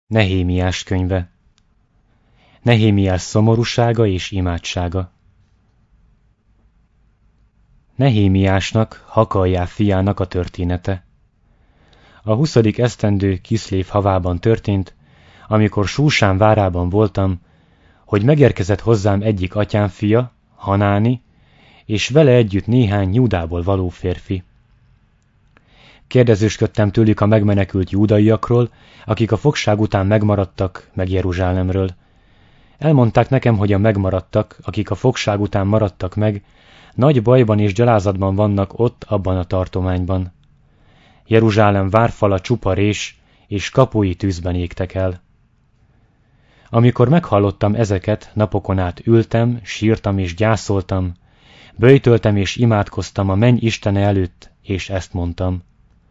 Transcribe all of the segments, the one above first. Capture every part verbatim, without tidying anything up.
Nehémiás könyve. Nehémiás szomorúsága és imádsága. Nehémiásnak, Hakaljá fiának a története. A huszadik esztendő Kiszlév havában történt, amikor Súsán várában voltam, hogy megérkezett hozzám egyik atyám fia, Hanáni, és vele együtt néhány Júdából való férfi. Kérdezősködtem tőlük a megmenekült júdaiakról, akik a fogság után megmaradtak, meg Jeruzsálemről. Elmondták nekem, hogy a megmaradtak, akik a fogság után maradtak meg, nagy bajban és gyalázatban vannak ott abban a tartományban. Jeruzsálem várfala csupa rés, és kapui tűzben égtek el. Amikor meghallottam ezeket, napokon át ültem, sírtam és gyászoltam, böjtöltem és imádkoztam a menny Istene előtt, és ezt mondtam.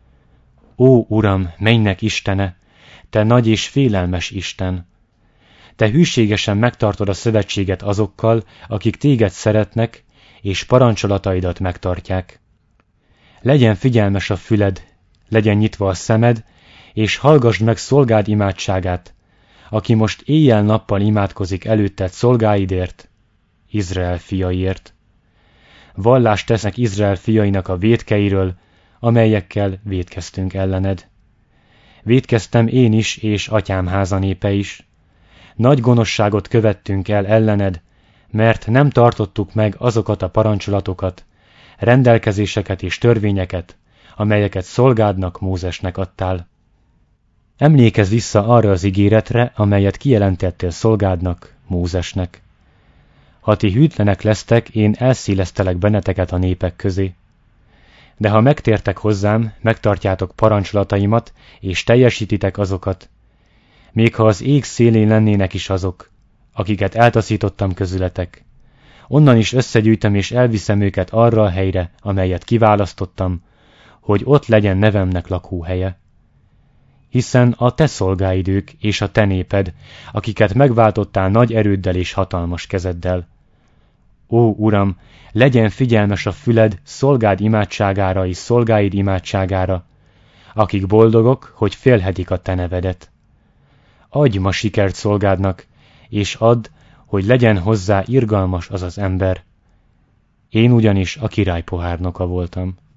Ó, Uram, mennynek Istene, te nagy és félelmes Isten! Te hűségesen megtartod a szövetséget azokkal, akik téged szeretnek, és parancsolataidat megtartják. Legyen figyelmes a füled, legyen nyitva a szemed, és hallgassd meg szolgád imádságát, aki most éjjel-nappal imádkozik előtted szolgáidért, Izrael fiaiért. Vallást tesznek Izrael fiainak a vétkeiről, amelyekkel vétkeztünk ellened. Vétkeztem én is, és atyám háza népe is. Nagy gonoszságot követtünk el ellened, mert nem tartottuk meg azokat a parancsolatokat, rendelkezéseket és törvényeket, amelyeket szolgádnak, Mózesnek adtál. Emlékezz vissza arra az ígéretre, amelyet kijelentettél szolgádnak, Mózesnek. Ha ti hűtlenek lesztek, én elszélesztelek benneteket a népek közé. De ha megtértek hozzám, megtartjátok parancsolataimat, és teljesítitek azokat, még ha az ég szélén lennének is azok, akiket eltaszítottam közületek, onnan is összegyűjtöm és elviszem őket arra a helyre, amelyet kiválasztottam, hogy ott legyen nevemnek lakóhelye. Hiszen a te szolgáid ők és a te néped, akiket megváltottál nagy erőddel és hatalmas kezeddel. Ó, Uram, legyen figyelmes a füled szolgád imádságára és szolgáid imádságára, akik boldogok, hogy félhetik a te nevedet. Adj ma sikert szolgádnak, és add, hogy legyen hozzá irgalmas az az ember. Én ugyanis a király pohárnoka voltam.